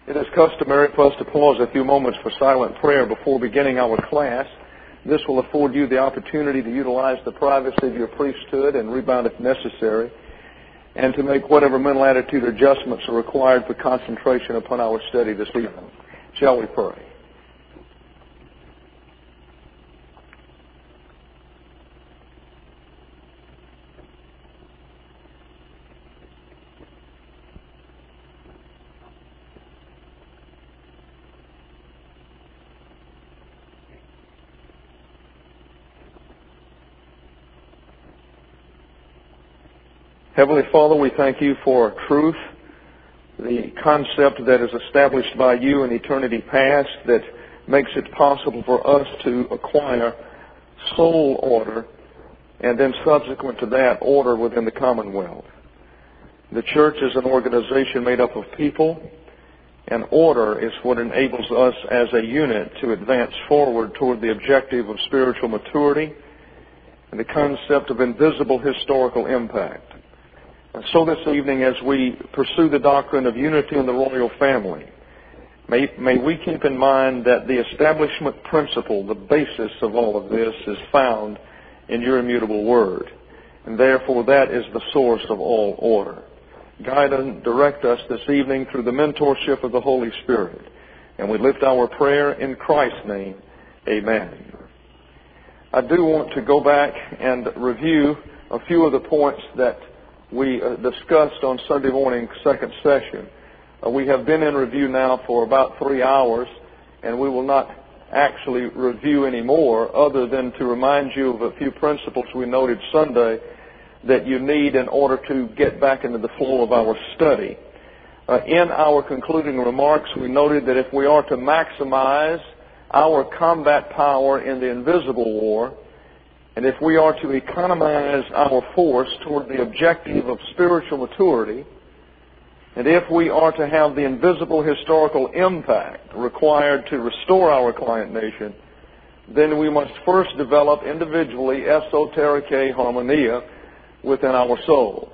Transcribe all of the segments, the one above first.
It is customary for us to pause a few moments for silent prayer before beginning our class. This will afford you the opportunity to utilize the privacy of your priesthood and rebound if necessary, and to make whatever mental attitude adjustments are required for concentration upon our study this evening. Shall we pray? Heavenly Father, we thank you for truth, the concept that is established by you in eternity past that makes it possible for us to acquire soul order and then subsequent to that, order within the commonwealth. The church is an organization made up of people, and order is what enables us as a unit to advance forward toward the objective of spiritual maturity and the concept of invisible historical impact. And so this evening, as we pursue the doctrine of unity in the royal family, may we keep in mind that the establishment principle, the basis of all of this, is found in your immutable word. And therefore, that is the source of all order. Guide and direct us this evening through the mentorship of the Holy Spirit. And we lift our prayer in Christ's name. Amen. I do want to go back and review a few of the points that we discussed on Sunday morning, second session. We have been in review now for about 3 hours, and we will not actually review any more other than to remind you of a few principles we noted Sunday that you need in order to get back into the flow of our study. In our concluding remarks, we noted that if we are to maximize our combat power in the invisible war, and if we are to economize our force toward the objective of spiritual maturity, and if we are to have the invisible historical impact required to restore our client nation, then we must first develop individually esotericae harmonia within our souls,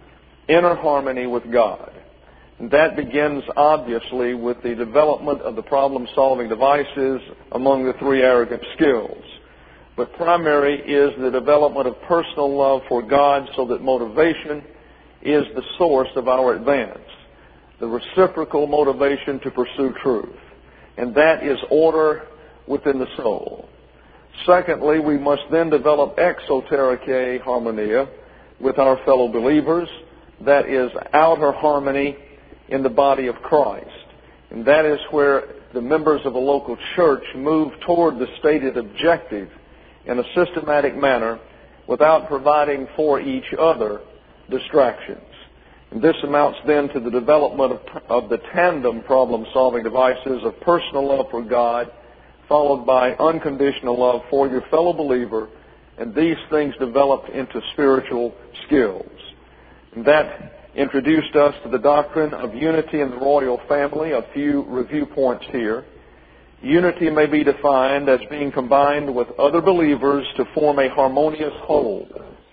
inner harmony with God. And that begins obviously with the development of the problem-solving devices among the three arrogant skills. But primary is the development of personal love for God so that motivation is the source of our advance, the reciprocal motivation to pursue truth. And that is order within the soul. Secondly, we must then develop exotericae harmonia with our fellow believers, that is outer harmony in the body of Christ. And that is where the members of a local church move toward the stated objective in a systematic manner without providing for each other distractions. And this amounts then to the development of the tandem problem-solving devices of personal love for God, followed by unconditional love for your fellow believer, and these things developed into spiritual skills. And that introduced us to the doctrine of unity in the royal family. A few review points here. Unity may be defined as being combined with other believers to form a harmonious whole.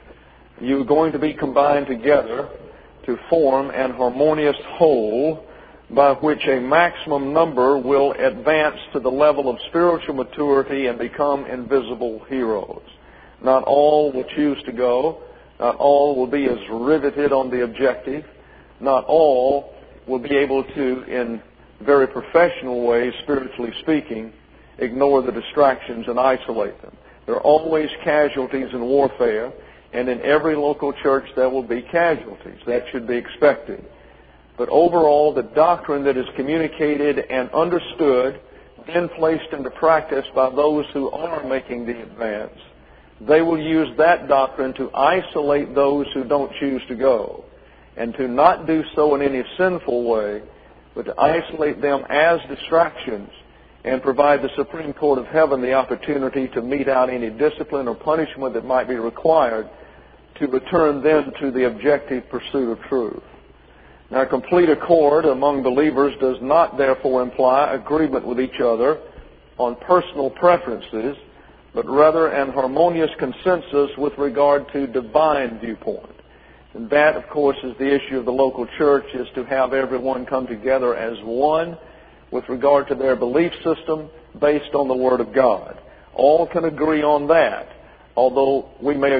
You're going to be combined together to form an harmonious whole by which a maximum number will advance to the level of spiritual maturity and become invisible heroes. Not all will choose to go. Not all will be as riveted on the objective. Not all will be able to, in very professional ways, spiritually speaking, ignore the distractions and isolate them. There are always casualties in warfare, and in every local church there will be casualties. That should be expected. But overall, the doctrine that is communicated and understood, then placed into practice by those who are making the advance, they will use that doctrine to isolate those who don't choose to go, and to not do so in any sinful way, but to isolate them as distractions and provide the Supreme Court of Heaven the opportunity to mete out any discipline or punishment that might be required to return them to the objective pursuit of truth. Now, complete accord among believers does not therefore imply agreement with each other on personal preferences, but rather an harmonious consensus with regard to divine viewpoint. And that, of course, is the issue of the local church, is to have everyone come together as one with regard to their belief system based on the Word of God. All can agree on that, although we may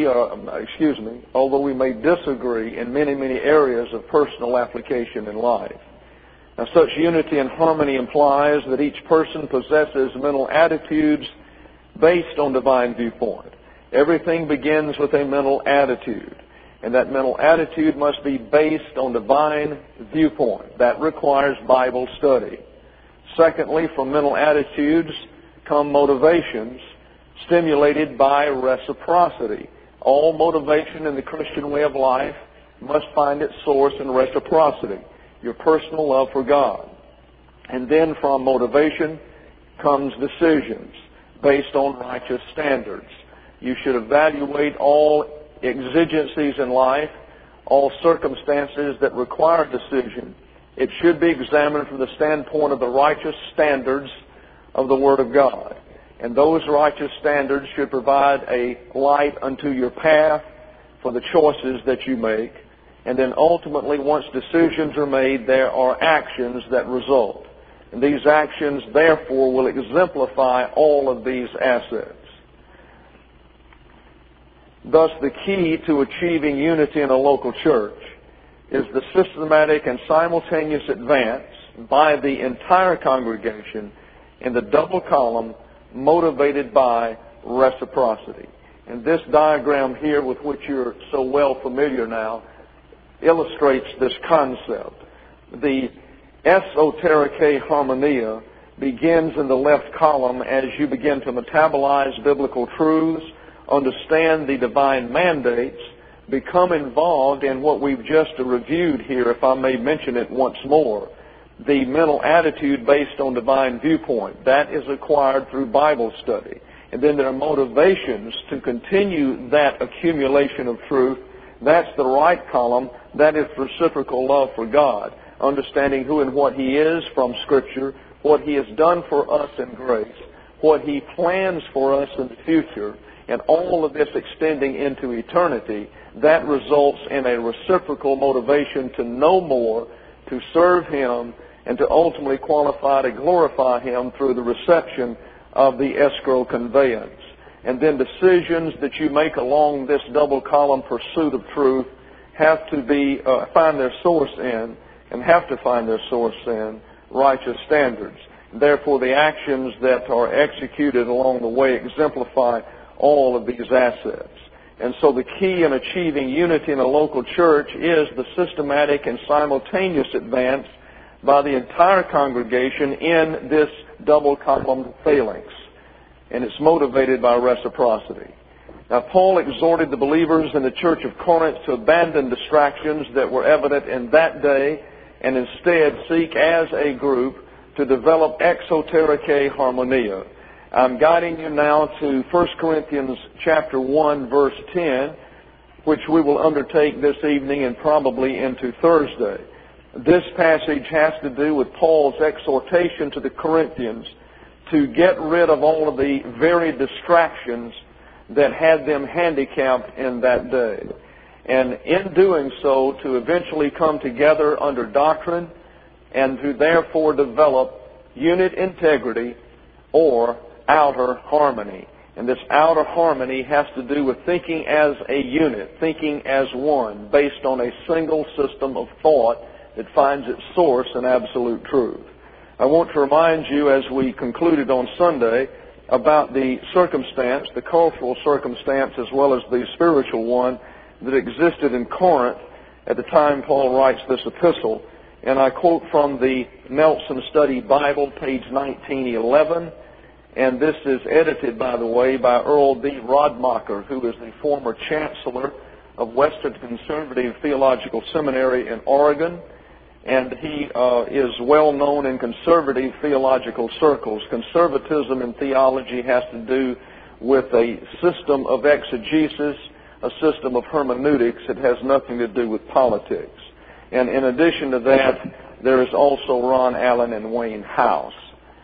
disagree in many, many areas of personal application in life. Now, such unity and harmony implies that each person possesses mental attitudes based on divine viewpoint. Everything begins with a mental attitude, and that mental attitude must be based on divine viewpoint. That requires Bible study. Secondly, from mental attitudes come motivations stimulated by reciprocity. All motivation in the Christian way of life must find its source in reciprocity, your personal love for God. And then from motivation comes decisions based on righteous standards. You should evaluate all exigencies in life, all circumstances that require decision. It should be examined from the standpoint of the righteous standards of the Word of God. And those righteous standards should provide a light unto your path for the choices that you make. And then ultimately, once decisions are made, there are actions that result. And these actions, therefore, will exemplify all of these assets. Thus, the key to achieving unity in a local church is the systematic and simultaneous advance by the entire congregation in the double column motivated by reciprocity. And this diagram here, with which you're so well familiar now, illustrates this concept. The esotericae harmonia begins in the left column as you begin to metabolize biblical truths, understand the divine mandates, become involved in what we've just reviewed here, if I may mention it once more, the mental attitude based on divine viewpoint. That is acquired through Bible study. And then there are motivations to continue that accumulation of truth. That's the right column. That is reciprocal love for God, understanding who and what He is from Scripture, what He has done for us in grace, what He plans for us in the future, and all of this extending into eternity. That results in a reciprocal motivation to know more, to serve Him, and to ultimately qualify to glorify Him through the reception of the escrow conveyance. And then decisions that you make along this double column pursuit of truth have to be find their source in righteous standards. Therefore, the actions that are executed along the way exemplify all of these assets. And so the key in achieving unity in a local church is the systematic and simultaneous advance by the entire congregation in this double column phalanx. And it's motivated by reciprocity. Now, Paul exhorted the believers in the church of Corinth to abandon distractions that were evident in that day and instead seek as a group to develop exotericae harmonia. I'm guiding you now to 1 Corinthians chapter 1, verse 10, which we will undertake this evening and probably into Thursday. This passage has to do with Paul's exhortation to the Corinthians to get rid of all of the very distractions that had them handicapped in that day. And in doing so, to eventually come together under doctrine and to therefore develop unit integrity or outer harmony. And this outer harmony has to do with thinking as a unit, thinking as one, based on a single system of thought that finds its source in absolute truth. I want to remind you, as we concluded on Sunday, about the circumstance, the cultural circumstance as well as the spiritual one that existed in Corinth at the time Paul writes this epistle. And I quote from the Nelson Study Bible, page 1911. And this is edited, by the way, by Earl D. Rodmacher, who is the former chancellor of Western Conservative Theological Seminary in Oregon. And he is well known in conservative theological circles. Conservatism in theology has to do with a system of exegesis, a system of hermeneutics. It has nothing to do with politics. And in addition to that, there is also Ron Allen and Wayne House.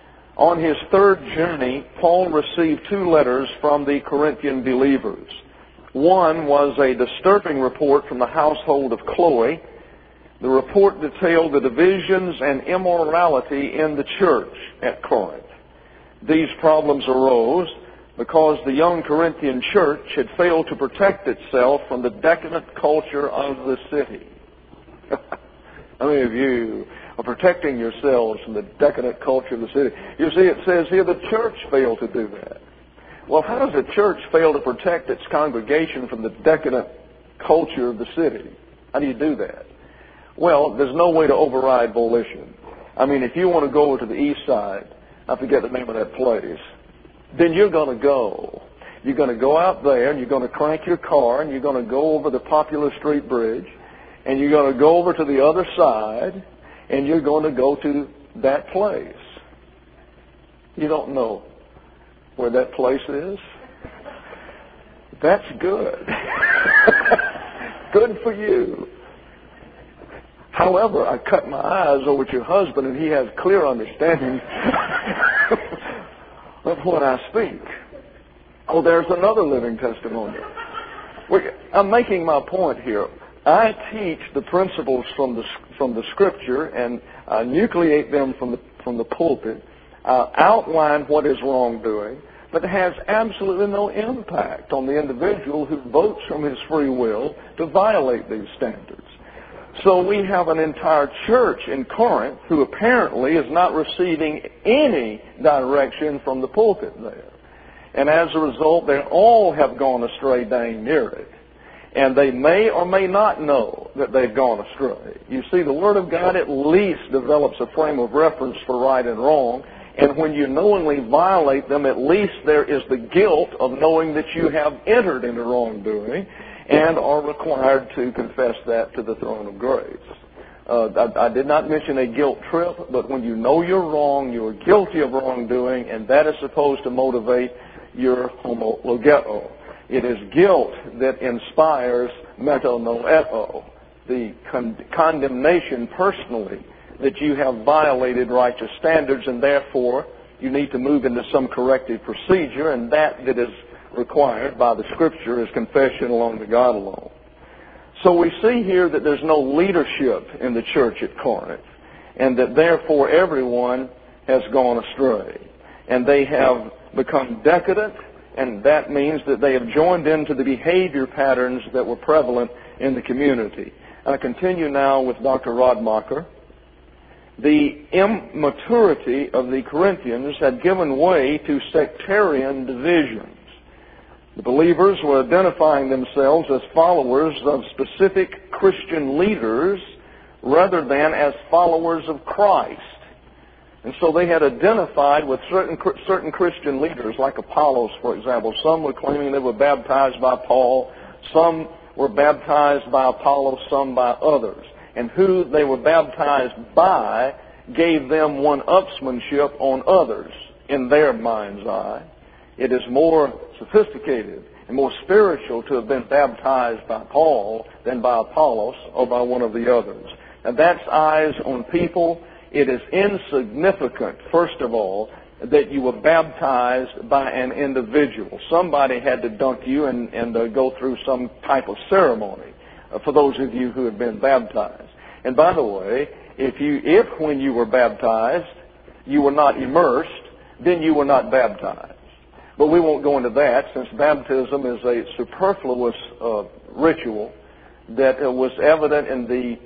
On his third journey, Paul received two letters from the Corinthian believers. One was a disturbing report from the household of Chloe. The report detailed the divisions and immorality in the church at Corinth. These problems arose because the young Corinthian church had failed to protect itself from the decadent culture of the city. How many of you are protecting yourselves from the decadent culture of the city? You see, it says here the church failed to do that. Well, how does a church fail to protect its congregation from the decadent culture of the city? How do you do that? Well, there's no way to override volition. I mean, if you want to go over to the east side, I forget the name of that place, then you're going to go. You're going to go out there and you're going to crank your car and you're going to go over the Popular Street Bridge and you're going to go over to the other side and you're going to go to that place. You don't know where that place is? That's good. Good for you. However, I cut my eyes over at your husband and he has clear understanding of what I speak. Oh, there's another living testimony. I'm making my point here. I teach the principles from the Scripture and I nucleate them from the pulpit. I outline what is wrongdoing, but it has absolutely no impact on the individual who votes from his free will to violate these standards. So we have an entire church in Corinth who apparently is not receiving any direction from the pulpit there. And as a result, they all have gone astray dang near it. And they may or may not know that they've gone astray. You see, the Word of God at least develops a frame of reference for right and wrong. And when you knowingly violate them, at least there is the guilt of knowing that you have entered into wrongdoing and are required to confess that to the throne of grace. I did not mention a guilt trip, but when you know you're wrong, you're guilty of wrongdoing, and that is supposed to motivate your homologeo. It is guilt that inspires metanoeo, the condemnation personally that you have violated righteous standards, and therefore you need to move into some corrective procedure, and that is required by the Scripture is confession alone to God alone. So we see here that there's no leadership in the church at Corinth, and that therefore everyone has gone astray. And they have become decadent, and that means that they have joined into the behavior patterns that were prevalent in the community. And I continue now with Dr. Radmacher. The immaturity of the Corinthians had given way to sectarian divisions. The believers were identifying themselves as followers of specific Christian leaders rather than as followers of Christ. And so they had identified with certain Christian leaders, like Apollos, for example. Some were claiming they were baptized by Paul. Some were baptized by Apollos, some by others. And who they were baptized by gave them one-upsmanship on others in their mind's eye. It is more sophisticated and more spiritual to have been baptized by Paul than by Apollos or by one of the others. And that's eyes on people. It is insignificant, first of all, that you were baptized by an individual. Somebody had to dunk you and go through some type of ceremony for those of you who have been baptized. And by the way, if when you were baptized you were not immersed, then you were not baptized. But we won't go into that, since baptism is a superfluous ritual that was evident in the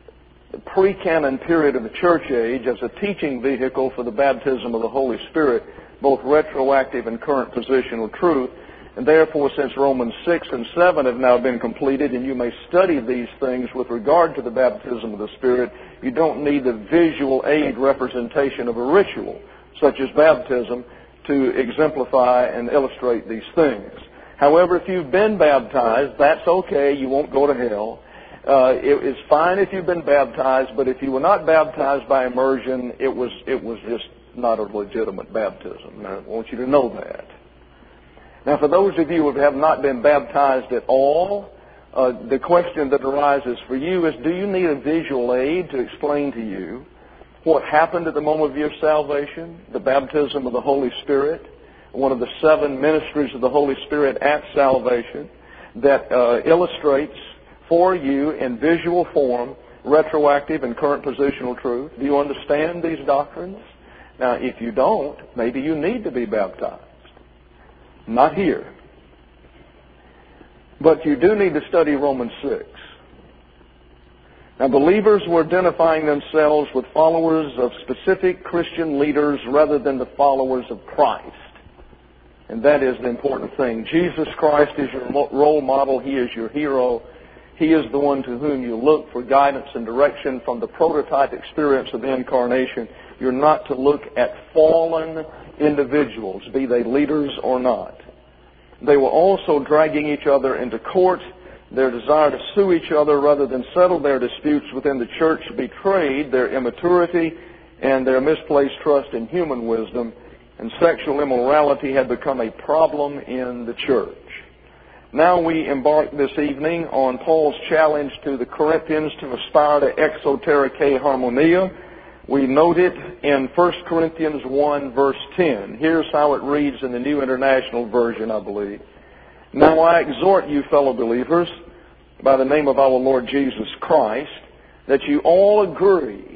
pre-canon period of the church age as a teaching vehicle for the baptism of the Holy Spirit, both retroactive and current positional truth. And therefore, since Romans 6 and 7 have now been completed, and you may study these things with regard to the baptism of the Spirit, you don't need the visual aid representation of a ritual, such as baptism, to exemplify and illustrate these things. However, if you've been baptized, that's okay. You won't go to hell. It is fine if you've been baptized, but if you were not baptized by immersion, it was just not a legitimate baptism. And I want you to know that. Now, for those of you who have not been baptized at all, the question that arises for you is, do you need a visual aid to explain to you what happened at the moment of your salvation, the baptism of the Holy Spirit, one of the 7 ministries of the Holy Spirit at salvation? that illustrates for you in visual form retroactive and current positional truth. Do you understand these doctrines? Now, if you don't, maybe you need to be baptized. Not here. But you do need to study Romans 6. Now, believers were identifying themselves with followers of specific Christian leaders rather than the followers of Christ. And that is the important thing. Jesus Christ is your role model. He is your hero. He is the one to whom you look for guidance and direction from the prototype experience of the incarnation. You're not to look at fallen individuals, be they leaders or not. They were also dragging each other into court. Their desire to sue each other rather than settle their disputes within the church betrayed their immaturity and their misplaced trust in human wisdom, and sexual immorality had become a problem in the church. Now we embark this evening on Paul's challenge to the Corinthians to aspire to exotericae harmonia. We note it in 1 Corinthians 1, verse 10. Here's how it reads in the New International Version, I believe. Now I exhort you, fellow believers, by the name of our Lord Jesus Christ, that you all agree,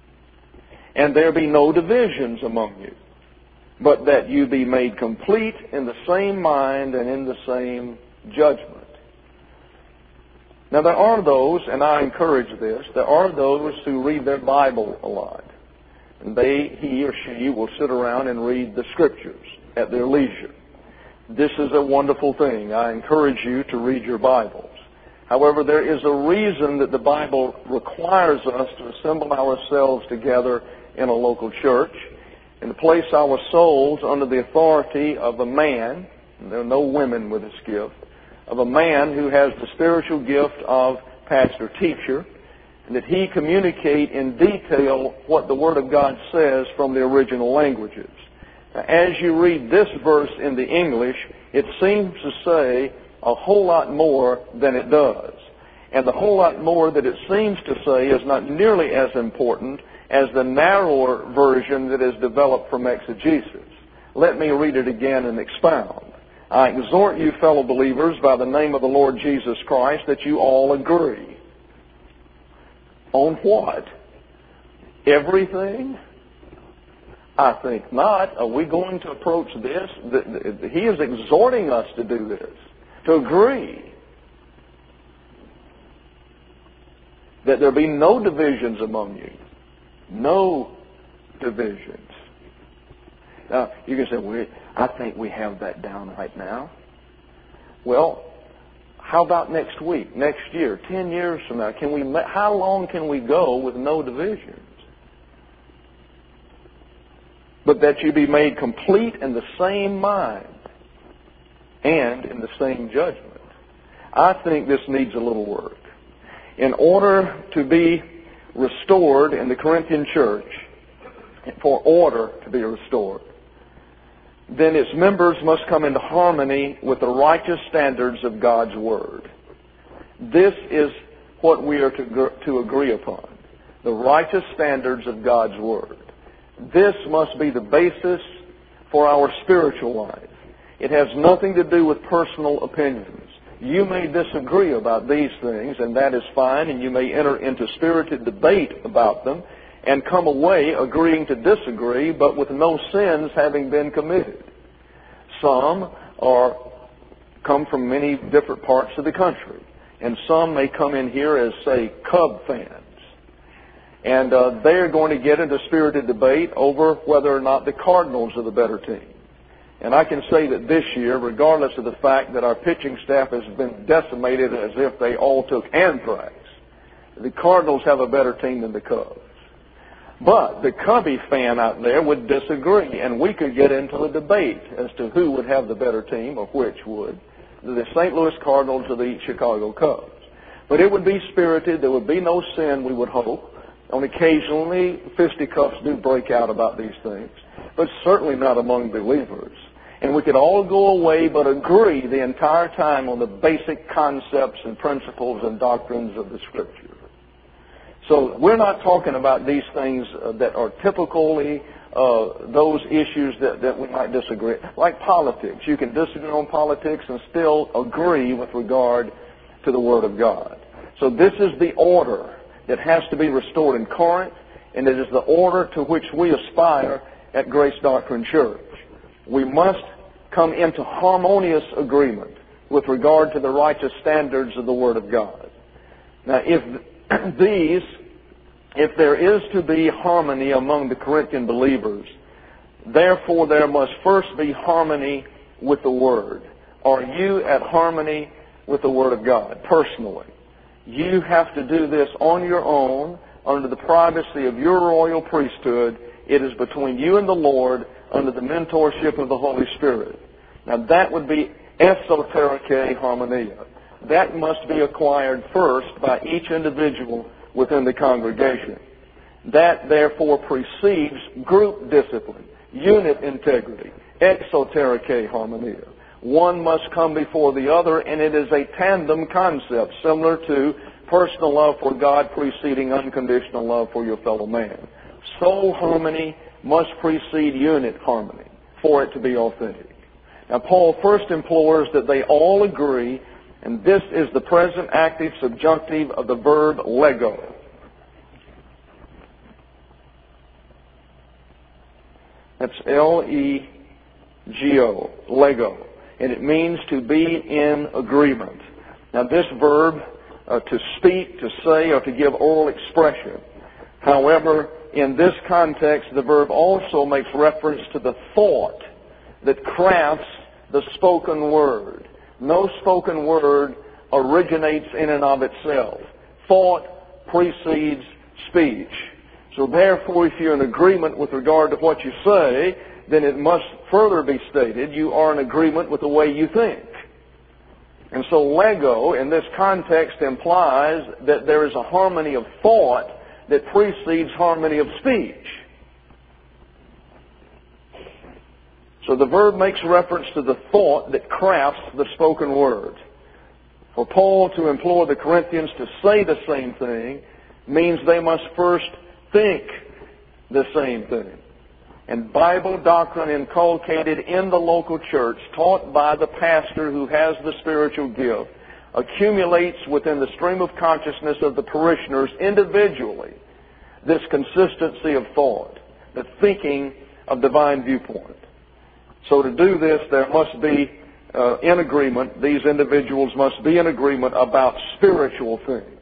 and there be no divisions among you, but that you be made complete in the same mind and in the same judgment. Now there are those, and I encourage this, there are those who read their Bible a lot. And he or she will sit around and read the Scriptures at their leisure. This is a wonderful thing. I encourage you to read your Bibles. However, there is a reason that the Bible requires us to assemble ourselves together in a local church and to place our souls under the authority of a man, and there are no women with this gift, of a man who has the spiritual gift of pastor-teacher, and that he communicate in detail what the Word of God says from the original languages. Now, as you read this verse in the English, it seems to say a whole lot more than it does. And the whole lot more that it seems to say is not nearly as important as the narrower version that is developed from exegesis. Let me read it again and expound. I exhort you, fellow believers, by the name of the Lord Jesus Christ, that you all agree. On what? Everything? I think not. Are we going to approach this? He is exhorting us to do this, to agree. That there be no divisions among you. No divisions. Now, you can say, I think we have that down right now. Well, how about next week, next year, 10 years from now? How long can we go with no divisions? But that you be made complete in the same mind and in the same judgment. I think this needs a little work. In order to be restored in the Corinthian church, for order to be restored, then its members must come into harmony with the righteous standards of God's Word. This is what we are to agree upon, the righteous standards of God's Word. This must be the basis for our spiritual life. It has nothing to do with personal opinions. You may disagree about these things, and that is fine, and you may enter into spirited debate about them and come away agreeing to disagree, but with no sins having been committed. Some come from many different parts of the country, and some may come in here as, say, Cub fans. And they're going to get into spirited debate over whether or not the Cardinals are the better team. And I can say that this year, regardless of the fact that our pitching staff has been decimated as if they all took anthrax, the Cardinals have a better team than the Cubs. But the Cubby fan out there would disagree, and we could get into a debate as to who would have the better team, or which would, the St. Louis Cardinals or the Chicago Cubs. But it would be spirited. There would be no sin, we would hope. And occasionally, fisticuffs do break out about these things, but certainly not among believers. And we could all go away but agree the entire time on the basic concepts and principles and doctrines of the Scripture. So we're not talking about these things that are typically those issues that we might disagree. Like politics. You can disagree on politics and still agree with regard to the Word of God. So this is the order that has to be restored in Corinth, and it is the order to which we aspire at Grace Doctrine Church. We must come into harmonious agreement with regard to the righteous standards of the Word of God. Now, if there is to be harmony among the Corinthian believers, therefore there must first be harmony with the Word. Are you at harmony with the Word of God personally? You have to do this on your own, under the privacy of your royal priesthood. It is between you and the Lord under the mentorship of the Holy Spirit. Now that would be esotericae harmonia. That must be acquired first by each individual within the congregation. That therefore precedes group discipline, unit integrity, exotericae harmonia. One must come before the other, and it is a tandem concept, similar to personal love for God preceding unconditional love for your fellow man. Soul harmony must precede unit harmony for it to be authentic. Now, Paul first implores that they all agree, and this is the present active subjunctive of the verb lego. That's L-E-G-O, lego. And it means to be in agreement. Now, this verb, to speak, to say, or to give oral expression. However, in this context, the verb also makes reference to the thought that crafts the spoken word. No spoken word originates in and of itself. Thought precedes speech. So therefore, if you're in agreement with regard to what you say, then it must further be stated you are in agreement with the way you think. And so lego in this context implies that there is a harmony of thought that precedes harmony of speech. So the verb makes reference to the thought that crafts the spoken word. For Paul to implore the Corinthians to say the same thing means they must first think the same thing. And Bible doctrine inculcated in the local church, taught by the pastor who has the spiritual gift, accumulates within the stream of consciousness of the parishioners individually this consistency of thought, the thinking of divine viewpoint. So to do this, there must be in agreement, these individuals must be in agreement about spiritual things.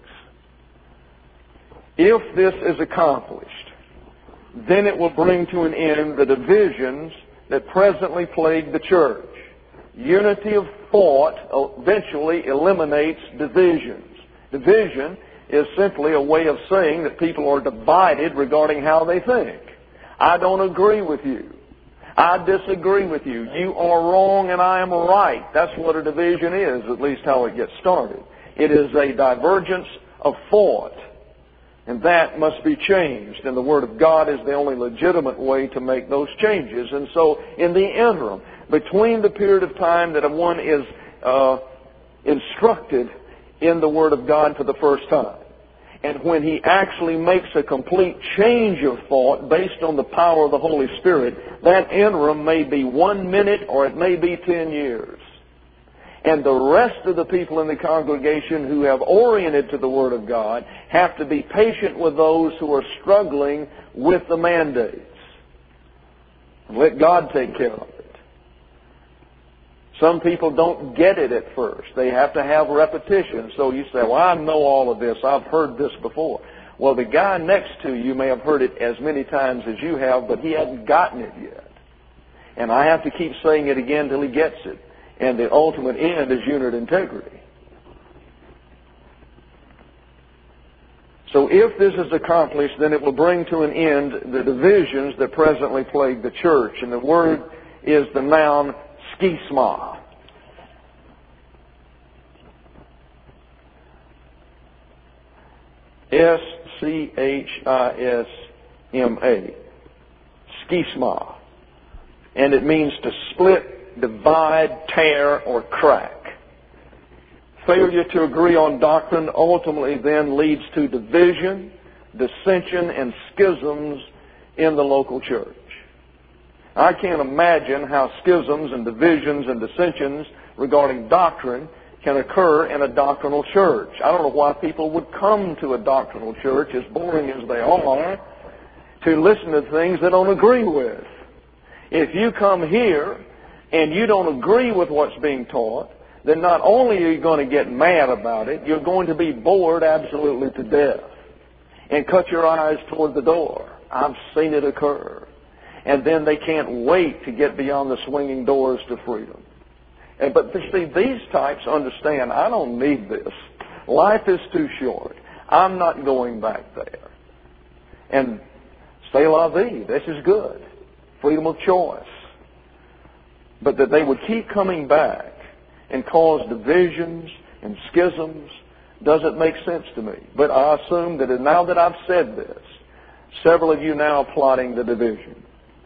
If this is accomplished, then it will bring to an end the divisions that presently plague the church. Unity of thought eventually eliminates divisions. Division is simply a way of saying that people are divided regarding how they think. I don't agree with you. I disagree with you. You are wrong and I am right. That's what a division is, at least how it gets started. It is a divergence of thought. And that must be changed. And the Word of God is the only legitimate way to make those changes. And so in the interim, between the period of time that one is instructed in the Word of God for the first time, and when he actually makes a complete change of thought based on the power of the Holy Spirit, that interim may be 1 minute or it may be 10 years. And the rest of the people in the congregation who have oriented to the Word of God have to be patient with those who are struggling with the mandates. And let God take care of it. Some people don't get it at first. They have to have repetition. So you say, well, I know all of this. I've heard this before. Well, the guy next to you may have heard it as many times as you have, but he hasn't gotten it yet. And I have to keep saying it again till he gets it. And the ultimate end is unit integrity. So if this is accomplished, then it will bring to an end the divisions that presently plague the church. And the word is the noun schisma. S-C-H-I-S-M-A. Schisma. And it means to split, divide, tear, or crack. Failure to agree on doctrine ultimately then leads to division, dissension, and schisms in the local church. I can't imagine how schisms and divisions and dissensions regarding doctrine can occur in a doctrinal church. I don't know why people would come to a doctrinal church, as boring as they are, to listen to things they don't agree with. If you come here and you don't agree with what's being taught, then not only are you going to get mad about it, you're going to be bored absolutely to death and cut your eyes toward the door. I've seen it occur. And then they can't wait to get beyond the swinging doors to freedom. But see, these types understand, I don't need this. Life is too short. I'm not going back there. And c'est la vie. This is good. Freedom of choice. But that they would keep coming back and cause divisions and schisms doesn't make sense to me. But I assume that now that I've said this, several of you now are plotting the division.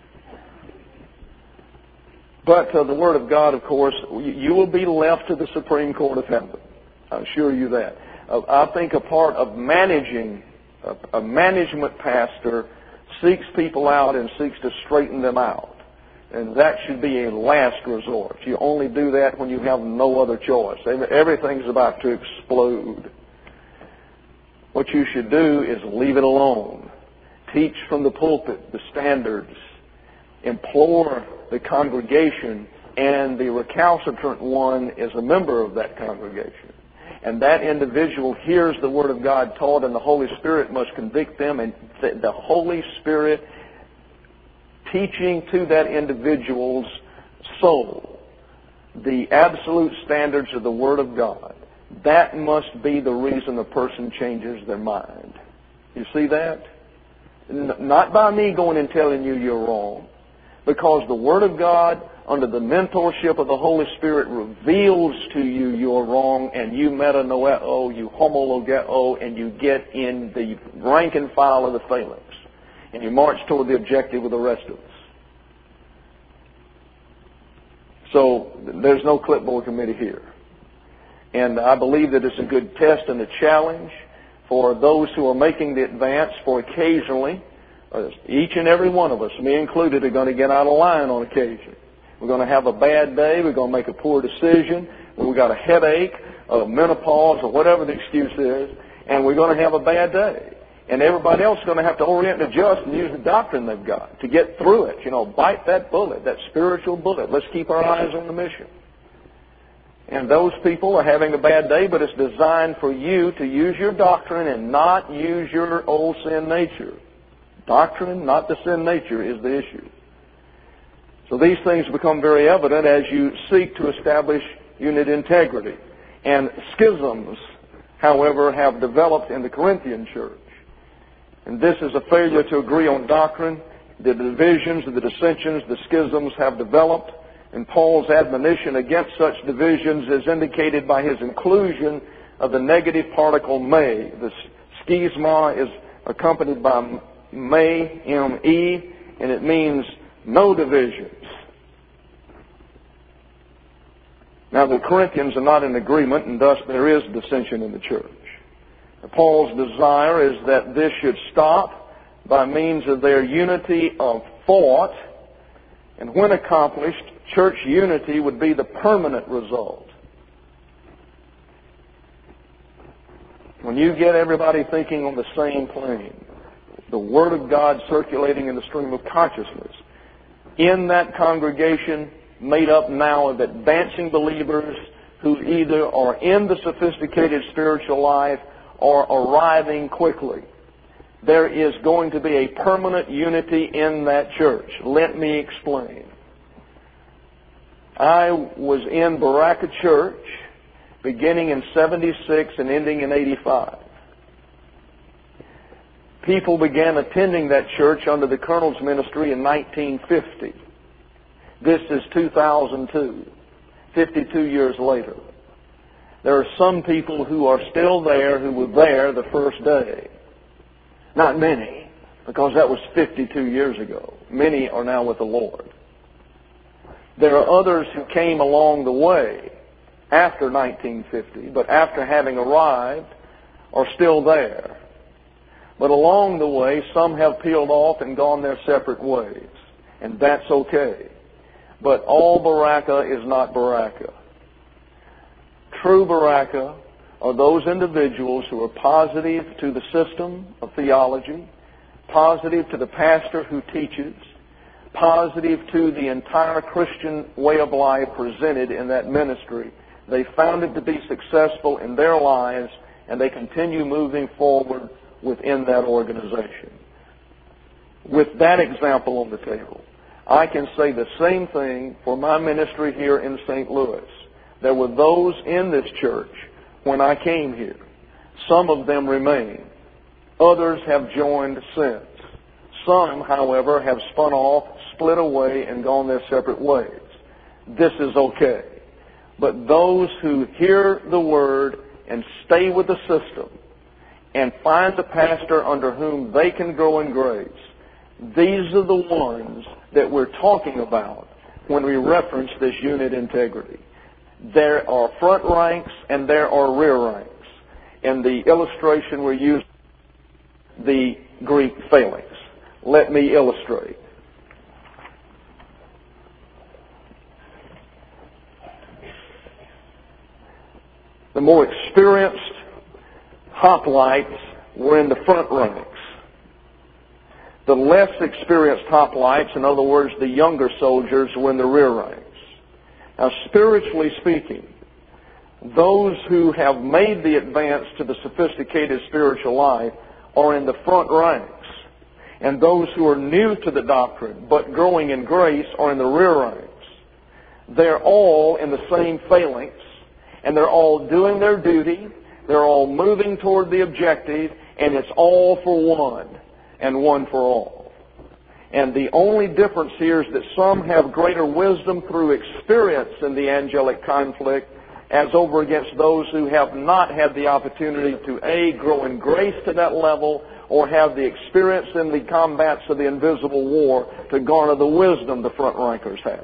But the Word of God, of course, you will be left to the Supreme Court of Heaven. I assure you that. I think a part of managing, a management pastor seeks people out and seeks to straighten them out. And that should be a last resort. You only do that when you have no other choice. Everything's about to explode. What you should do is leave it alone. Teach from the pulpit the standards. Implore the congregation, and the recalcitrant one is a member of that congregation. And that individual hears the Word of God taught, and the Holy Spirit must convict them, and the Holy Spirit teaching to that individual's soul the absolute standards of the Word of God. That must be the reason a person changes their mind. You see that? Not by me going and telling you you're wrong, because the Word of God, under the mentorship of the Holy Spirit, reveals to you you're wrong, and you metanoeo, you homologeo, and you get in the rank and file of the phalanx. And you march toward the objective with the rest of us. So there's no clipboard committee here. And I believe that it's a good test and a challenge for those who are making the advance, for occasionally, each and every one of us, me included, are going to get out of line on occasion. We're going to have a bad day. We're going to make a poor decision. We've got a headache, menopause, or whatever the excuse is, and we're going to have a bad day. And everybody else is going to have to orient and adjust and use the doctrine they've got to get through it. You know, bite that bullet, that spiritual bullet. Let's keep our eyes on the mission. And those people are having a bad day, but it's designed for you to use your doctrine and not use your old sin nature. Doctrine, not the sin nature, is the issue. So these things become very evident as you seek to establish unit integrity. And schisms, however, have developed in the Corinthian church. And this is a failure to agree on doctrine. The divisions, the dissensions, the schisms have developed. And Paul's admonition against such divisions is indicated by his inclusion of the negative particle me. The schisma is accompanied by me, M-E, and it means no divisions. Now the Corinthians are not in agreement, and thus there is dissension in the church. Paul's desire is that this should stop by means of their unity of thought, and when accomplished, church unity would be the permanent result. When you get everybody thinking on the same plane, the Word of God circulating in the stream of consciousness, in that congregation made up now of advancing believers who either are in the sophisticated spiritual life or arriving quickly, there is going to be a permanent unity in that church. Let me explain. I was in Baraka Church beginning in 76 and ending in 85. People began attending that church under the Colonel's ministry in 1950. This is 2002, 52 years later. There are some people who are still there who were there the first day. Not many, because that was 52 years ago. Many are now with the Lord. There are others who came along the way after 1950, but after having arrived are still there. But along the way, some have peeled off and gone their separate ways. And that's okay. But all Baraka is not Baraka. True Baraka are those individuals who are positive to the system of theology, positive to the pastor who teaches, positive to the entire Christian way of life presented in that ministry. They found it to be successful in their lives, and they continue moving forward within that organization. With that example on the table, I can say the same thing for my ministry here in St. Louis. There were those in this church when I came here. Some of them remain. Others have joined since. Some, however, have spun off, split away, and gone their separate ways. This is okay. But those who hear the Word and stay with the system and find the pastor under whom they can grow in grace, these are the ones that we're talking about when we reference this unit integrity. There are front ranks and there are rear ranks. In the illustration we're using, the Greek phalanx. Let me illustrate. The more experienced hoplites were in the front ranks. The less experienced hoplites, in other words, the younger soldiers, were in the rear ranks. Now, spiritually speaking, those who have made the advance to the sophisticated spiritual life are in the front ranks. And those who are new to the doctrine but growing in grace are in the rear ranks. They're all in the same phalanx, and they're all doing their duty. They're all moving toward the objective, and it's all for one and one for all. And the only difference here is that some have greater wisdom through experience in the angelic conflict as over against those who have not had the opportunity to, A, grow in grace to that level, or have the experience in the combats of the invisible war to garner the wisdom the front rankers have.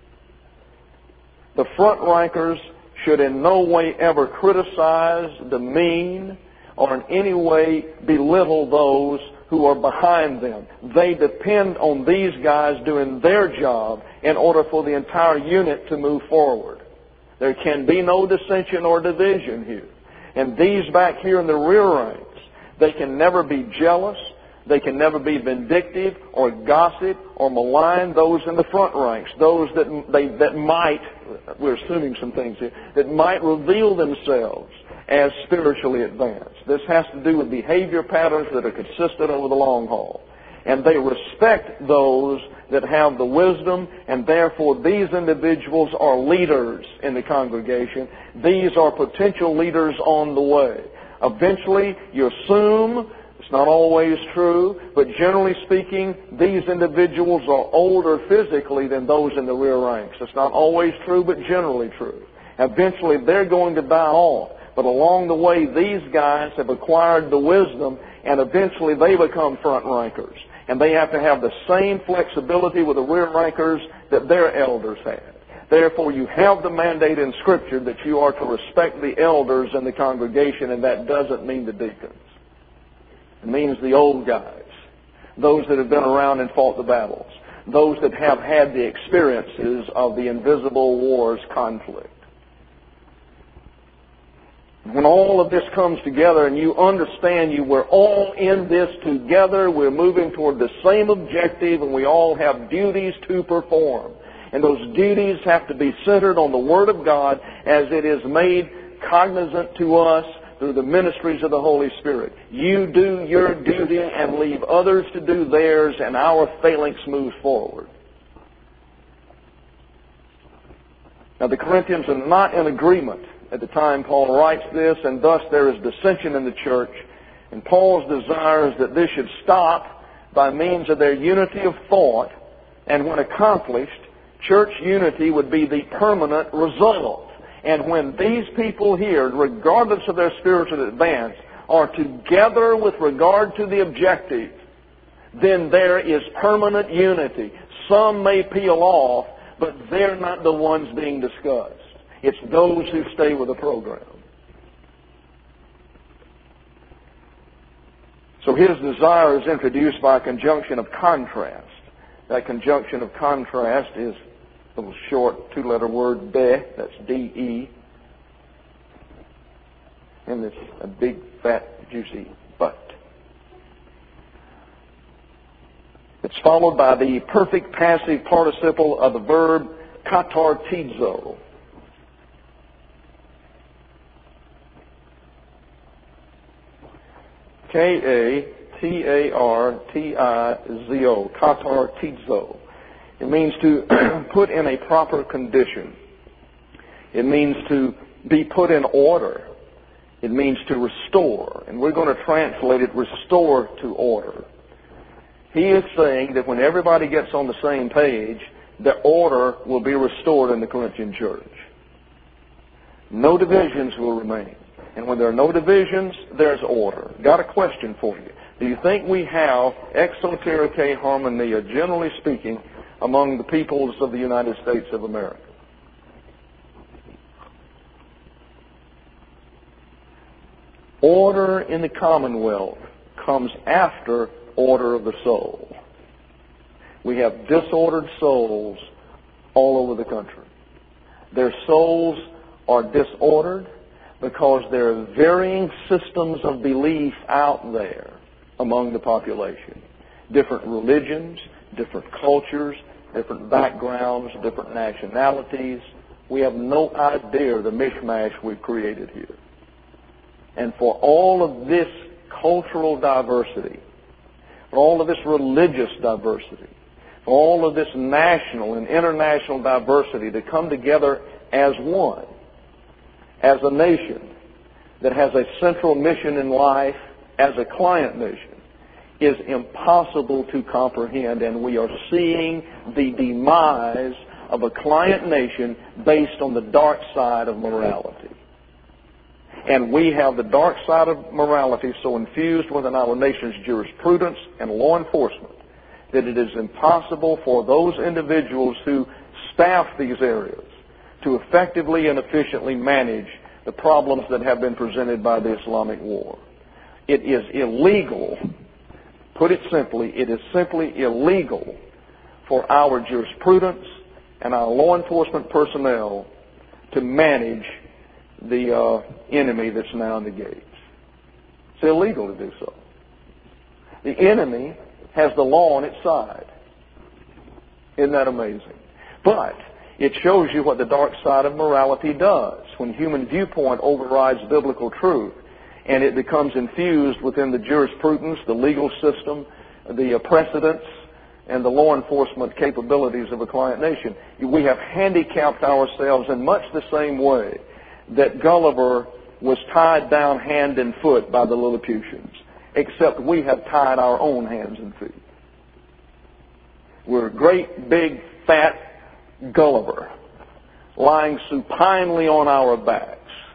The front rankers should in no way ever criticize, demean, or in any way belittle those who are behind them. They depend on these guys doing their job in order for the entire unit to move forward. There can be no dissension or division here. And these back here in the rear ranks, they can never be jealous, they can never be vindictive or gossip or malign those in the front ranks, those that might, we're assuming some things here, that might reveal themselves as spiritually advanced. This has to do with behavior patterns that are consistent over the long haul. And they respect those that have the wisdom, and therefore these individuals are leaders in the congregation. These are potential leaders on the way. Eventually, you assume, it's not always true, but generally speaking, these individuals are older physically than those in the rear ranks. It's not always true, but generally true. Eventually, they're going to die off. But along the way, these guys have acquired the wisdom, and eventually they become front rankers. And they have to have the same flexibility with the rear rankers that their elders had. Therefore, you have the mandate in Scripture that you are to respect the elders in the congregation, and that doesn't mean the deacons. It means the old guys, those that have been around and fought the battles, those that have had the experiences of the invisible war's conflict. When all of this comes together and you understand we're all in this together, we're moving toward the same objective, and we all have duties to perform. And those duties have to be centered on the Word of God as it is made cognizant to us through the ministries of the Holy Spirit. You do your duty and leave others to do theirs, and our phalanx moves forward. Now, the Corinthians are not in agreement at the time Paul writes this, and thus there is dissension in the church. And Paul's desire is that this should stop by means of their unity of thought, and when accomplished, church unity would be the permanent result. And when these people here, regardless of their spiritual advance, are together with regard to the objective, then there is permanent unity. Some may peel off, but they're not the ones being discussed. It's those who stay with the program. So his desire is introduced by a conjunction of contrast. That conjunction of contrast is a little short two-letter word, de, that's D-E, and it's a big, fat, juicy but. It's followed by the perfect passive participle of the verb katartizo. K-A-T-A-R-T-I-Z-O, katartizo. It means to put in a proper condition. It means to be put in order. It means to restore. And we're going to translate it, restore to order. He is saying that when everybody gets on the same page, the order will be restored in the Corinthian church. No divisions will remain. And when there are no divisions, there's order. Got a question for you. Do you think we have exotericae harmonia, generally speaking, among the peoples of the United States of America? Order in the Commonwealth comes after order of the soul. We have disordered souls all over the country. Their souls are disordered because there are varying systems of belief out there among the population. Different religions, different cultures, different backgrounds, different nationalities. We have no idea the mishmash we've created here. And for all of this cultural diversity, for all of this religious diversity, for all of this national and international diversity to come together as one, as a nation that has a central mission in life as a client nation, is impossible to comprehend, and we are seeing the demise of a client nation based on the dark side of morality. And we have the dark side of morality so infused within our nation's jurisprudence and law enforcement that it is impossible for those individuals who staff these areas to effectively and efficiently manage the problems that have been presented by the Islamic war. It is illegal, put it simply, it is simply illegal for our jurisprudence and our law enforcement personnel to manage the enemy that's now in the gates. It's illegal to do so. The enemy has the law on its side. Isn't that amazing? But it shows you what the dark side of morality does. When human viewpoint overrides biblical truth and it becomes infused within the jurisprudence, the legal system, the precedents, and the law enforcement capabilities of a client nation, we have handicapped ourselves in much the same way that Gulliver was tied down hand and foot by the Lilliputians, except we have tied our own hands and feet. We're a great, big, fat Gulliver lying supinely on our backs.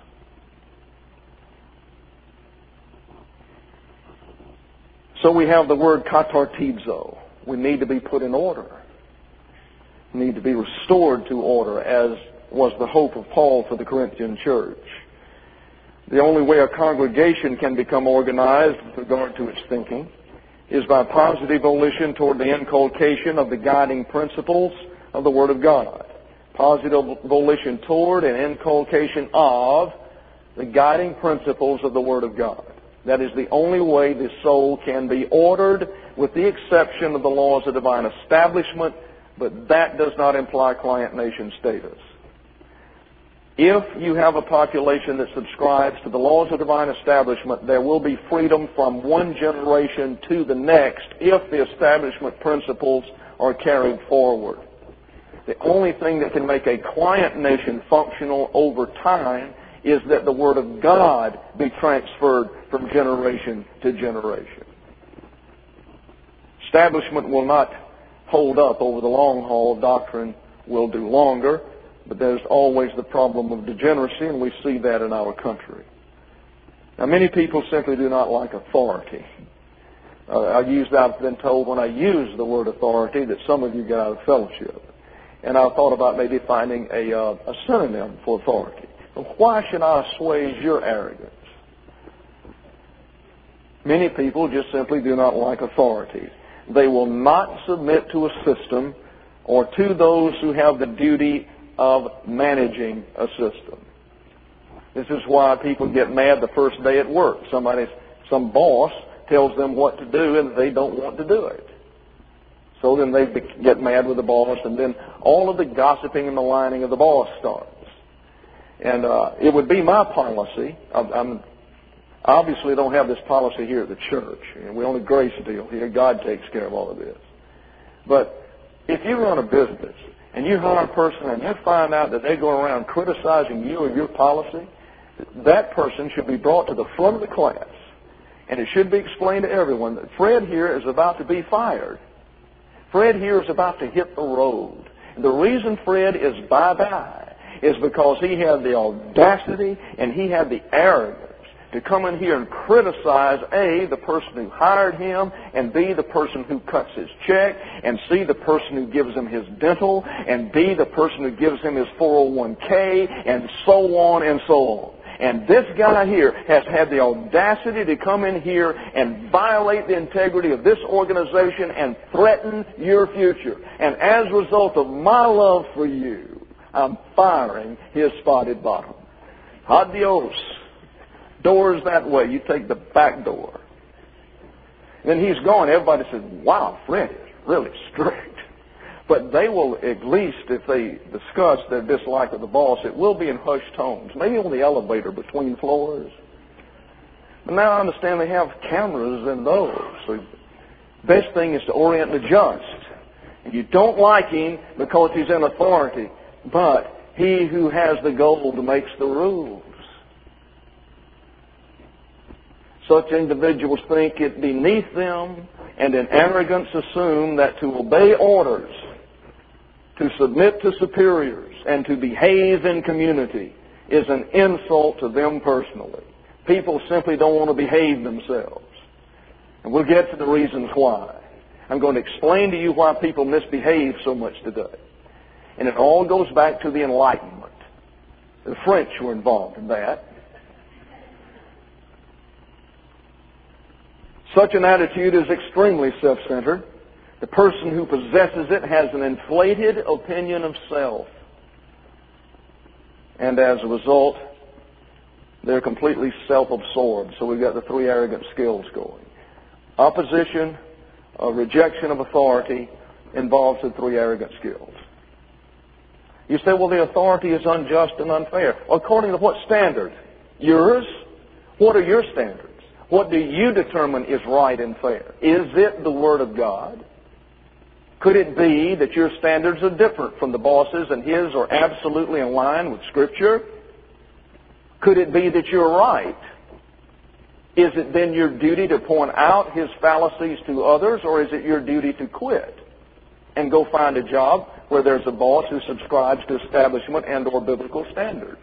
So we have the word katartizo. We need to be put in order. We need to be restored to order, as was the hope of Paul for the Corinthian church. The only way a congregation can become organized with regard to its thinking is by positive volition toward the inculcation of the guiding principles of the Word of God. Positive volition toward and inculcation of the guiding principles of the Word of God. That is the only way the soul can be ordered, with the exception of the laws of divine establishment, but that does not imply client nation status. If you have a population that subscribes to the laws of divine establishment, there will be freedom from one generation to the next if the establishment principles are carried forward. The only thing that can make a client nation functional over time is that the Word of God be transferred from generation to generation. Establishment will not hold up over the long haul. Doctrine will do longer. But there's always the problem of degeneracy, and we see that in our country. Now, many people simply do not like authority. I've been told when I use the word authority that some of you get out of fellowship. And I thought about maybe finding a synonym for authority. But why should I assuage your arrogance? Many people just simply do not like authority. They will not submit to a system or to those who have the duty of managing a system. This is why people get mad the first day at work. Some boss tells them what to do and they don't want to do it. So then they get mad with the boss, and then all of the gossiping and maligning of the boss starts. And it would be my policy. I obviously don't have this policy here at the church. We only grace deal here. God takes care of all of this. But if you run a business and you hire a person and you find out that they go around criticizing you and your policy, that person should be brought to the front of the class. And it should be explained to everyone that Fred here is about to be fired. Fred here is about to hit the road. And the reason Fred is bye-bye is because he had the audacity and he had the arrogance to come in here and criticize, A, the person who hired him, and B, the person who cuts his check, and C, the person who gives him his dental, and D, the person who gives him his 401k, and so on and so on. And this guy here has had the audacity to come in here and violate the integrity of this organization and threaten your future. And as a result of my love for you, I'm firing his spotted bottom. Adios. Doors that way. You take the back door. Then he's gone. Everybody says, wow, Fred is really strict. But they will, at least if they discuss their dislike of the boss, it will be in hushed tones. Maybe on the elevator between floors. But now I understand they have cameras in those. So the best thing is to orient and adjust. And you don't like him because he's in authority. But he who has the gold makes the rules. Such individuals think it beneath them and in arrogance assume that to obey orders, to submit to superiors, and to behave in community is an insult to them personally. People simply don't want to behave themselves. And we'll get to the reasons why. I'm going to explain to you why people misbehave so much today. And it all goes back to the Enlightenment. The French were involved in that. Such an attitude is extremely self-centered. The person who possesses it has an inflated opinion of self. And as a result, they're completely self-absorbed. So we've got the three arrogant skills going. Opposition, rejection of authority involves the three arrogant skills. You say, well, the authority is unjust and unfair. According to what standard? Yours? What are your standards? What do you determine is right and fair? Is it the Word of God? Could it be that your standards are different from the boss's and his are absolutely in line with Scripture? Could it be that you're right? Is it then your duty to point out his fallacies to others, or is it your duty to quit and go find a job where there's a boss who subscribes to establishment and or biblical standards?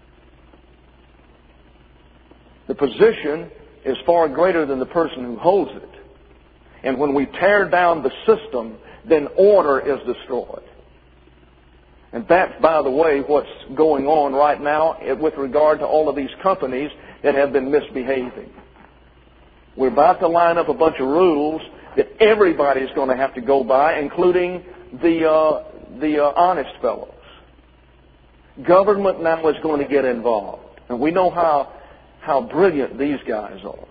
The position is far greater than the person who holds it. And when we tear down the system, then order is destroyed. And that's, by the way, what's going on right now with regard to all of these companies that have been misbehaving. We're about to line up a bunch of rules that everybody's going to have to go by, including the honest fellows. Government now is going to get involved. And we know how brilliant these guys are.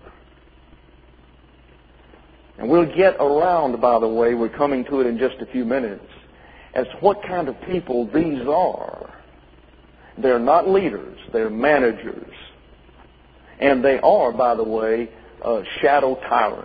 And we'll get around, by the way, we're coming to it in just a few minutes, as to what kind of people these are. They're not leaders, they're managers. And they are, by the way, shadow tyrants.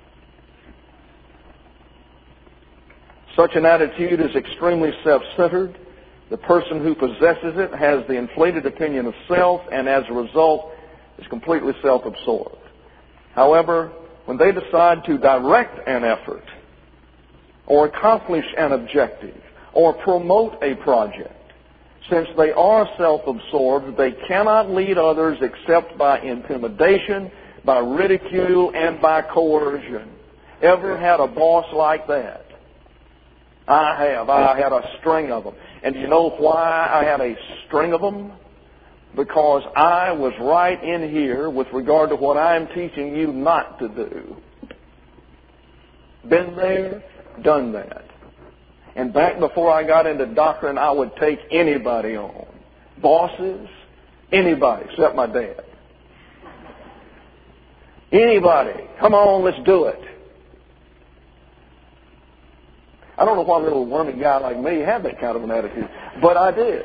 Such an attitude is extremely self-centered. The person who possesses it has the inflated opinion of self, and as a result, is completely self-absorbed. However, when they decide to direct an effort, or accomplish an objective, or promote a project, since they are self-absorbed, they cannot lead others except by intimidation, by ridicule, and by coercion. Ever had a boss like that? I have. I had a string of them. And you know why I had a string of them? Because I was right in here with regard to what I'm teaching you not to do. Been there, done that. And back before I got into doctrine, I would take anybody on. Bosses, anybody except my dad. Anybody. Come on, let's do it. I don't know why a little wormy guy like me had that kind of an attitude, but I did.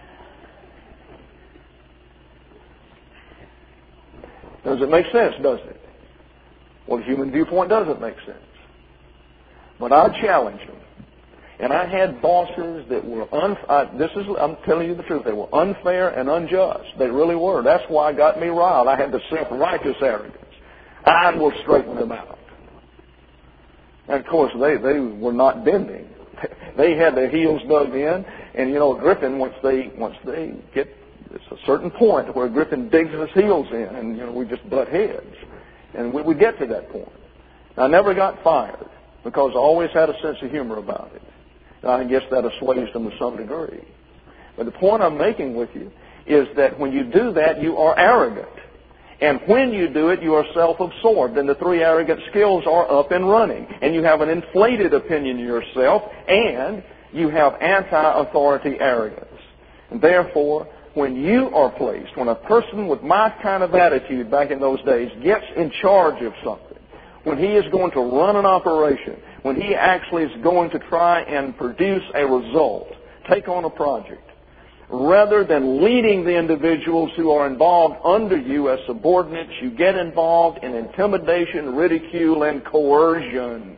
Does it make sense, does it? Well, the human viewpoint doesn't make sense. But I challenge them. And I had bosses that were, I'm telling you the truth, they were unfair and unjust. They really were. That's why it got me riled. I had the self-righteous arrogance. I will straighten them out. And of course, they were not bending. They had their heels dug in. And you know, Griffin, once they get, it's a certain point where Griffin digs his heels in, and you know, we just butt heads. And we would get to that point. I never got fired because I always had a sense of humor about it. And I guess that assuaged them to some degree. But the point I'm making with you is that when you do that, you are arrogant. And when you do it, you are self-absorbed. And the three arrogant skills are up and running. And you have an inflated opinion of yourself, and you have anti-authority arrogance. And therefore, when you are placed, when a person with my kind of attitude back in those days gets in charge of something, when he is going to run an operation, when he actually is going to try and produce a result, take on a project, rather than leading the individuals who are involved under you as subordinates, you get involved in intimidation, ridicule, and coercion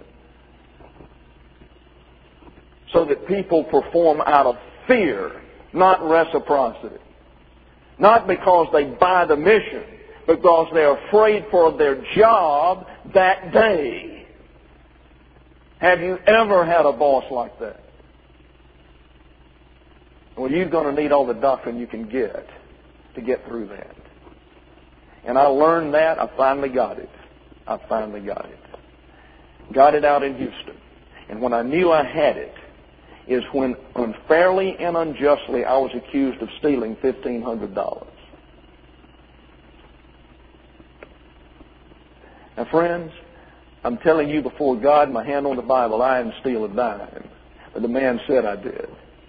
so that people perform out of fear, not reciprocity. Not because they buy the mission, but because they're afraid for their job that day. Have you ever had a boss like that? Well, you're going to need all the doctrine you can get to get through that. And I learned that. I finally got it. Got it out in Houston. And when I knew I had it, is when unfairly and unjustly I was accused of stealing $1,500. Now, friends, I'm telling you before God, my hand on the Bible, I didn't steal a dime. But the man said I did.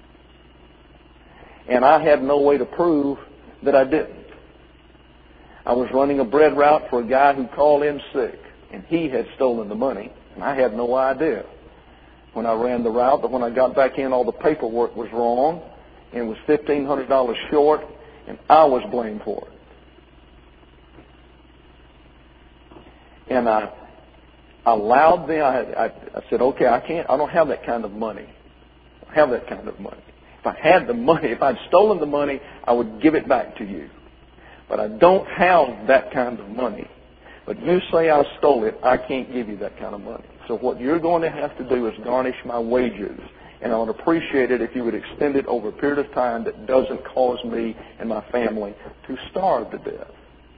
And I had no way to prove that I didn't. I was running a bread route for a guy who called in sick, and he had stolen the money, and I had no idea when I ran the route. But when I got back in, all the paperwork was wrong, and was $1,500 short, and I was blamed for it. And I allowed them, I said, okay, I don't have that kind of money. If I had the money, if I'd stolen the money, I would give it back to you. But I don't have that kind of money. But you say I stole it, I can't give you that kind of money. So what you're going to have to do is garnish my wages. And I would appreciate it if you would extend it over a period of time that doesn't cause me and my family to starve to death.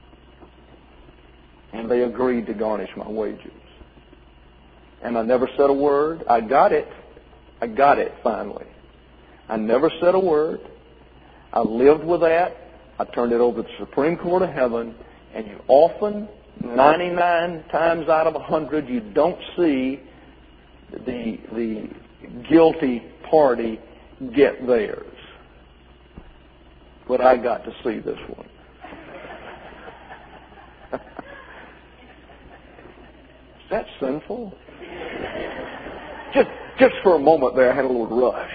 And they agreed to garnish my wages. And I never said a word. I got it finally. I never said a word. I lived with that. I turned it over to the Supreme Court of Heaven. And you often, 99 times out of 100, you don't see the guilty party get theirs. But I got to see this one. Is that sinful? Just for a moment there, I had a little rush.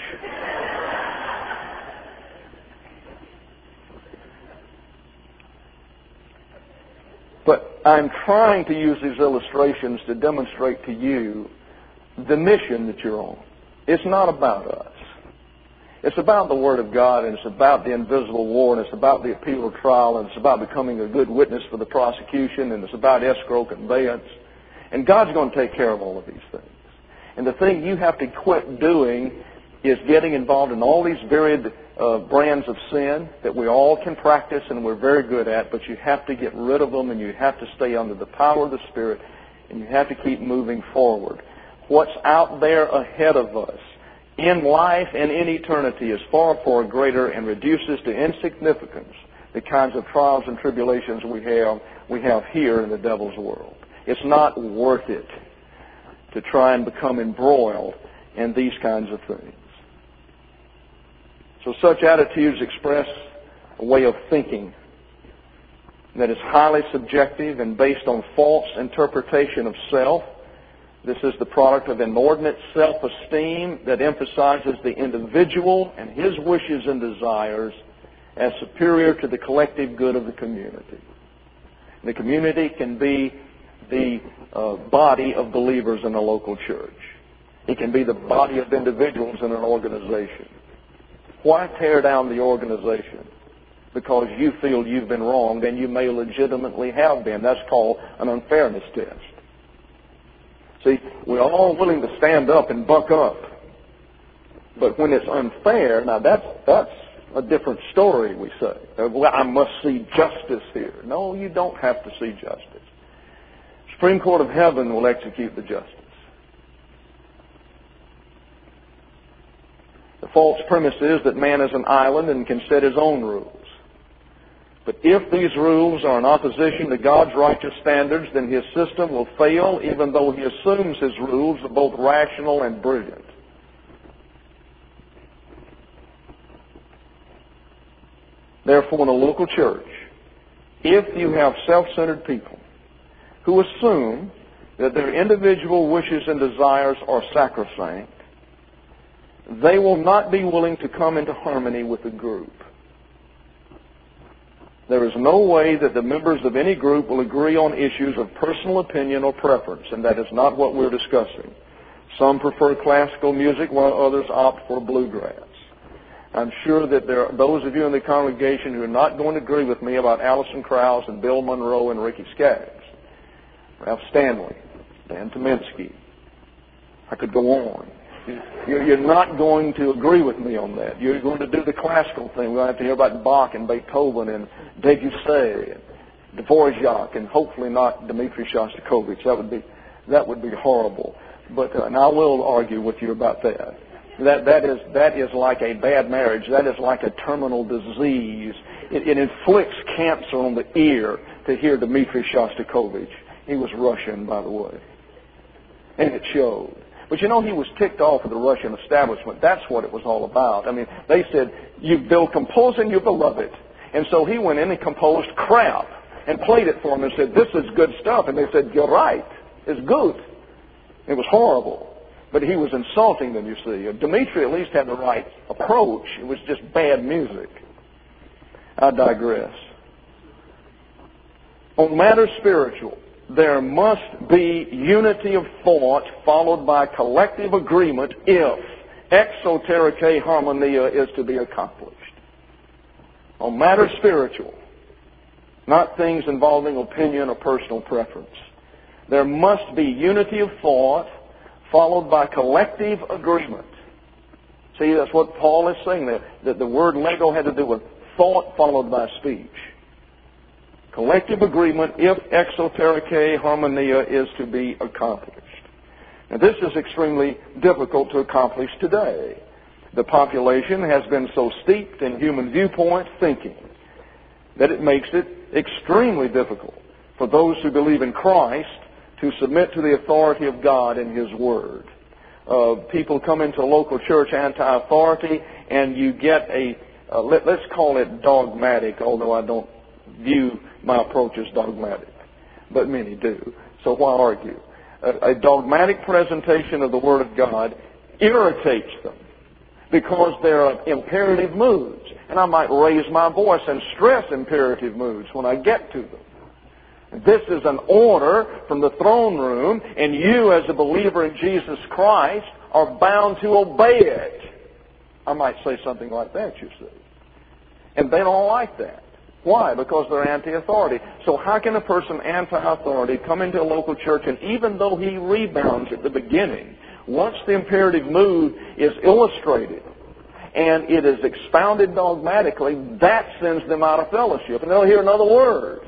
But I'm trying to use these illustrations to demonstrate to you the mission that you're on. It's not about us. It's about the Word of God, and it's about the invisible war, and it's about the appeal of trial, and it's about becoming a good witness for the prosecution, and it's about escrow conveyance. And God's going to take care of all of these things. And the thing you have to quit doing is getting involved in all these varied brands of sin that we all can practice and we're very good at, but you have to get rid of them, and you have to stay under the power of the Spirit, and you have to keep moving forward. What's out there ahead of us in life and in eternity is far, far greater and reduces to insignificance the kinds of trials and tribulations we have here in the devil's world. It's not worth it. to try and become embroiled in these kinds of things. So such attitudes express a way of thinking that is highly subjective and based on false interpretation of self. This is the product of inordinate self-esteem that emphasizes the individual and his wishes and desires as superior to the collective good of the community. The community can be the body of believers in a local church. It can be the body of individuals in an organization. Why tear down the organization? Because you feel you've been wronged, and you may legitimately have been. That's called an unfairness test. See, we're all willing to stand up and buck up. But when it's unfair, now that's a different story, we say. Well, I must see justice here. No, you don't have to see justice. Supreme Court of Heaven will execute the justice. The false premise is that man is an island and can set his own rules. But if these rules are in opposition to God's righteous standards, then his system will fail, even though he assumes his rules are both rational and brilliant. Therefore, in a local church, if you have self-centered people who assume that their individual wishes and desires are sacrosanct, they will not be willing to come into harmony with the group. There is no way that the members of any group will agree on issues of personal opinion or preference, and that is not what we're discussing. Some prefer classical music while others opt for bluegrass. I'm sure that there are those of you in the congregation who are not going to agree with me about Alison Krauss and Bill Monroe and Ricky Skaggs, Ralph Stanley, Dan Tominski. I could go on. You're not going to agree with me on that. You're going to do the classical thing. We're going to have to hear about Bach and Beethoven and Debussy and Dvorak and hopefully not Dmitri Shostakovich. That would be horrible. But and I will argue with you about that. That is like a bad marriage. That is like a terminal disease. It inflicts cancer on the ear to hear Dmitri Shostakovich. He was Russian, by the way, and it showed. But you know, he was ticked off of the Russian establishment. That's what it was all about. I mean, they said, Bill, composing your beloved. And so he went in and composed crap and played it for them and said, this is good stuff. And they said, you're right. It's good. It was horrible. But he was insulting them, you see. Dmitri at least had the right approach. It was just bad music. I digress. On matters spiritual, there must be unity of thought followed by collective agreement if exotericae harmonia is to be accomplished. On matters spiritual, not things involving opinion or personal preference. There must be unity of thought followed by collective agreement. See, that's what Paul is saying there, that the word lego had to do with thought followed by speech. Collective agreement if exotericae harmonia is to be accomplished. Now, this is extremely difficult to accomplish today. The population has been so steeped in human viewpoint thinking that it makes it extremely difficult for those who believe in Christ to submit to the authority of God and His Word. People come into a local church anti-authority, and you get let's call it dogmatic, although I don't view my approach as dogmatic, but many do. So why argue? A dogmatic presentation of the Word of God irritates them because there are imperative moods. And I might raise my voice and stress imperative moods when I get to them. This is an order from the throne room, and you as a believer in Jesus Christ are bound to obey it. I might say something like that, you see. And they don't like that. Why? Because they're anti-authority. So how can a person anti-authority come into a local church, and even though he rebounds at the beginning, once the imperative mood is illustrated and it is expounded dogmatically, that sends them out of fellowship, and they'll hear another word.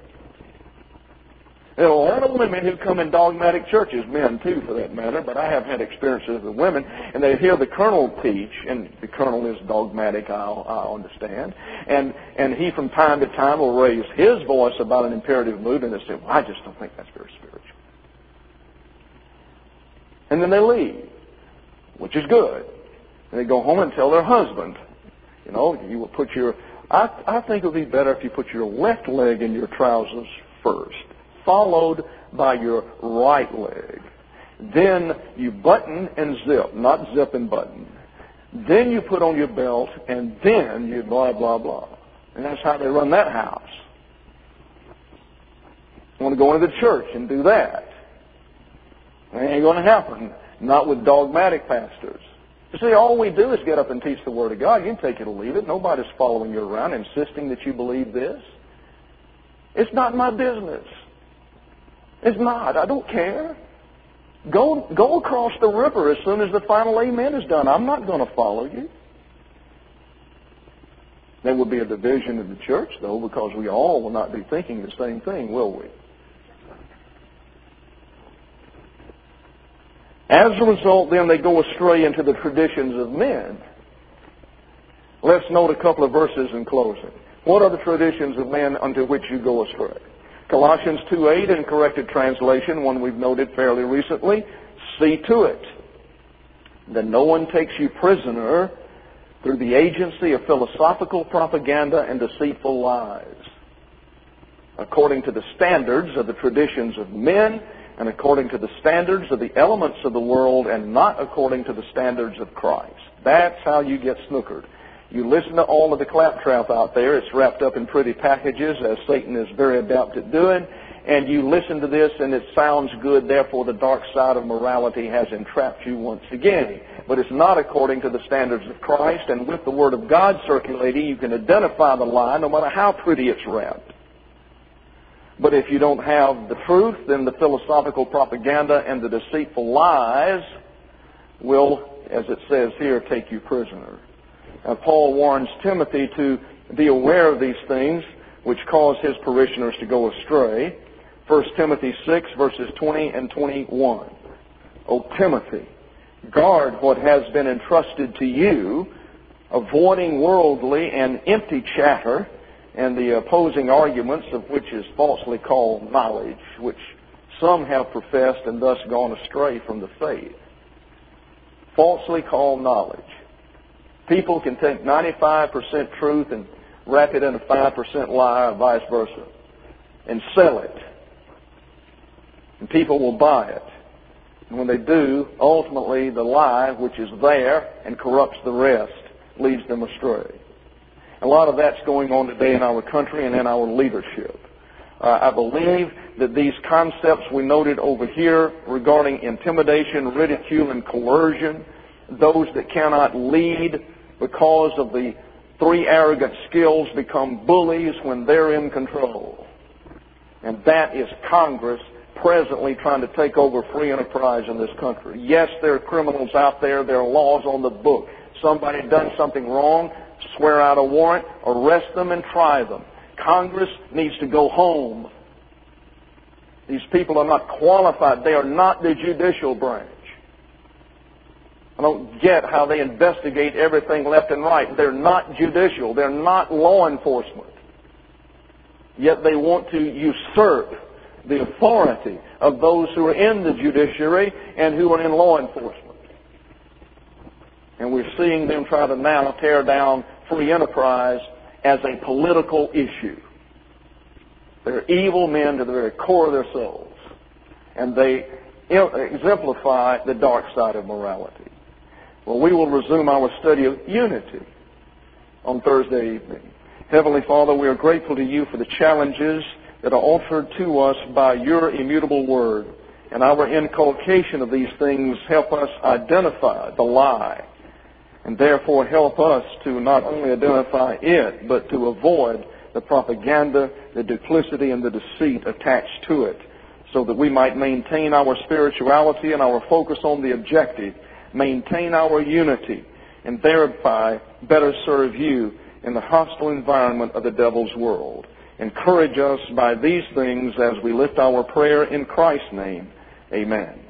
There are a lot of women who come in dogmatic churches, men too for that matter, but I have had experiences with women, and they hear the colonel teach, and the colonel is dogmatic, I understand, and he from time to time will raise his voice about an imperative mood, and they say, well, I just don't think that's very spiritual. And then they leave, which is good. And they go home and tell their husband, you know, you will put your, I think it would be better if you put your left leg in your trousers first, followed by your right leg. Then you button and zip, not zip and button. Then you put on your belt, and then you blah, blah, blah. And that's how they run that house. You want to go into the church and do that. It ain't going to happen. Not with dogmatic pastors. You see, all we do is get up and teach the Word of God. You can take it or leave it. Nobody's following you around insisting that you believe this. It's not my business. It's not. I don't care. Go across the river as soon as the final amen is done. I'm not going to follow you. There will be a division in the church, though, because we all will not be thinking the same thing, will we? As a result, then, they go astray into the traditions of men. Let's note a couple of verses in closing. What are the traditions of men unto which you go astray? Colossians 2:8 in corrected translation, one we've noted fairly recently, see to it that no one takes you prisoner through the agency of philosophical propaganda and deceitful lies, according to the standards of the traditions of men and according to the standards of the elements of the world and not according to the standards of Christ. That's how you get snookered. You listen to all of the claptrap out there. It's wrapped up in pretty packages, as Satan is very adept at doing. And you listen to this, and it sounds good. Therefore, the dark side of morality has entrapped you once again. But it's not according to the standards of Christ. And with the Word of God circulating, you can identify the lie, no matter how pretty it's wrapped. But if you don't have the truth, then the philosophical propaganda and the deceitful lies will, as it says here, take you prisoner. Paul warns Timothy to be aware of these things which cause his parishioners to go astray. 1 Timothy 6, verses 20 and 21. O Timothy, guard what has been entrusted to you, avoiding worldly and empty chatter and the opposing arguments of which is falsely called knowledge, which some have professed and thus gone astray from the faith. Falsely called knowledge. People can take 95% truth and wrap it in a 5% lie or vice versa and sell it. And people will buy it. And when they do, ultimately the lie, which is there and corrupts the rest, leads them astray. A lot of that's going on today in our country and in our leadership. I believe that these concepts we noted over here regarding intimidation, ridicule, and coercion, those that cannot lead because of the three arrogant skills become bullies when they're in control. And that is Congress presently trying to take over free enterprise in this country. Yes, there are criminals out there. There are laws on the book. Somebody done something wrong, swear out a warrant, arrest them, and try them. Congress needs to go home. These people are not qualified. They are not the judicial branch. I don't get how they investigate everything left and right. They're not judicial. They're not law enforcement. Yet they want to usurp the authority of those who are in the judiciary and who are in law enforcement. And we're seeing them try to now tear down free enterprise as a political issue. They're evil men to the very core of their souls. And they exemplify the dark side of morality. Well, we will resume our study of unity on Thursday evening. Heavenly Father, we are grateful to you for the challenges that are offered to us by your immutable word. And our inculcation of these things help us identify the lie. And therefore help us to not only identify it, but to avoid the propaganda, the duplicity, and the deceit attached to it, so that we might maintain our spirituality and our focus on the objective, maintain our unity, and thereby better serve you in the hostile environment of the devil's world. Encourage us by these things as we lift our prayer in Christ's name. Amen.